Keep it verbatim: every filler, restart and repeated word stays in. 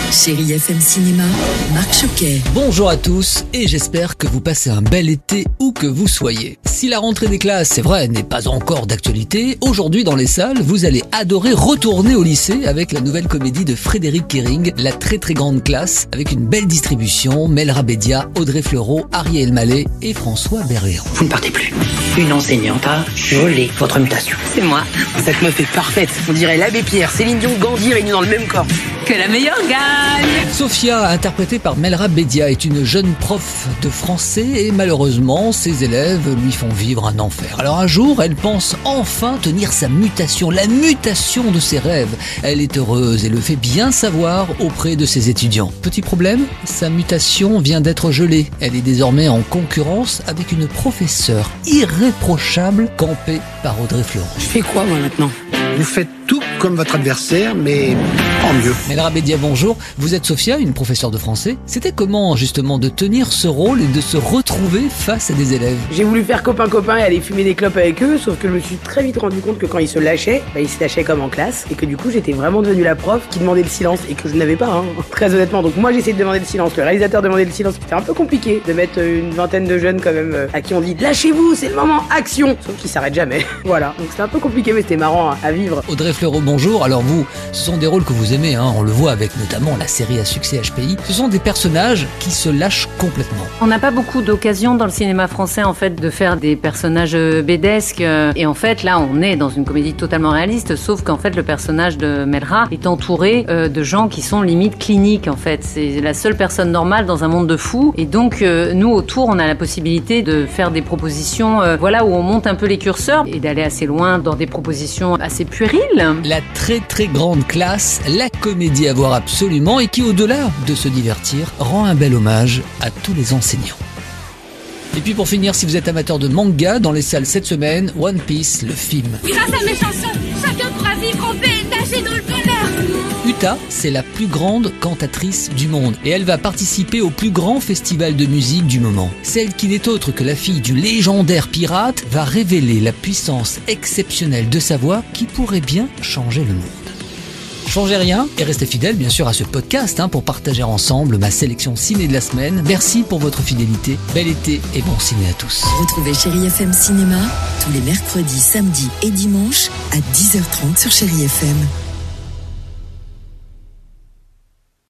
Chérie F M Cinéma, Marc Choquet. Bonjour à tous et j'espère que vous passez un bel été où que vous soyez. Si la rentrée des classes, c'est vrai, n'est pas encore d'actualité, aujourd'hui dans les salles, vous allez adorer retourner au lycée avec la nouvelle comédie de Frédéric Kering, La très très grande classe, avec une belle distribution, Melra Bédia, Audrey Fleurot, Ariel Mallet et François Berléand. Vous ne partez plus. Une enseignante a volé votre mutation. C'est moi. Cette meuf est parfaite. On dirait l'abbé Pierre, Céline Dion, Gandhi réunis dans le même corps. Que la meilleure gagne. Sophia, interprétée par Melra Bédia, est une jeune prof de français et malheureusement, ses élèves lui font vivre un enfer. Alors un jour, elle pense enfin tenir sa mutation, la mutation de ses rêves. Elle est heureuse et le fait bien savoir auprès de ses étudiants. Petit problème, sa mutation vient d'être gelée. Elle est désormais en concurrence avec une professeure irréprochable campée par Audrey Fleurot. Je fais quoi moi maintenant ? Vous faites tout comme votre adversaire, mais en mieux. Melra Bédia, bonjour. Vous êtes Sophia, une professeure de français. C'était comment, justement, de tenir ce rôle et de se retrouver face à des élèves ? J'ai voulu faire copain-copain et aller fumer des clopes avec eux, sauf que je me suis très vite rendu compte que quand ils se lâchaient, bah, ils se lâchaient comme en classe, et que du coup j'étais vraiment devenue la prof qui demandait le silence, et que je n'avais pas, hein, très honnêtement. Donc moi j'ai essayé de demander le silence, le réalisateur demandait le silence, c'était un peu compliqué de mettre une vingtaine de jeunes quand même à qui on dit « Lâchez-vous, c'est le moment, action !» Sauf qu'ils s'arrêtent jamais. Voilà, donc c'était un peu compliqué, mais c'était marrant à, à vivre. Audrey Fleurot, bonjour. Alors vous, ce sont des rôles que vous aimez, hein, on le voit avec notamment la série à succès H P I. Ce sont des personnages qui se lâchent complètement. On n'a pas beaucoup d'occasions dans le cinéma français en fait de faire des personnages bédesques et en fait là on est dans une comédie totalement réaliste, sauf qu'en fait le personnage de Melra est entouré euh, de gens qui sont limite cliniques en fait. C'est la seule personne normale dans un monde de fous et donc euh, nous autour on a la possibilité de faire des propositions euh, voilà où on monte un peu les curseurs et d'aller assez loin dans des propositions assez puériles. La très très grande classe, la comédie à voir absolument et qui, au-delà de se divertir, rend un bel hommage à tous les enseignants. Et puis pour finir, si vous êtes amateur de manga, dans les salles cette semaine, One Piece, le film. Grâce à mes chansons, chacun pourra vivre en paix et nager dans le bonheur. Uta, c'est la plus grande cantatrice du monde et elle va participer au plus grand festival de musique du moment. Celle qui n'est autre que la fille du légendaire pirate va révéler la puissance exceptionnelle de sa voix qui pourrait bien changer le monde. Changez rien et restez fidèles bien sûr à ce podcast hein, pour partager ensemble ma sélection ciné de la semaine. Merci pour votre fidélité, bel été et bon ciné à tous. Retrouvez Chérie F M Cinéma tous les mercredis, samedis et dimanches à dix heures trente sur Chérie F M.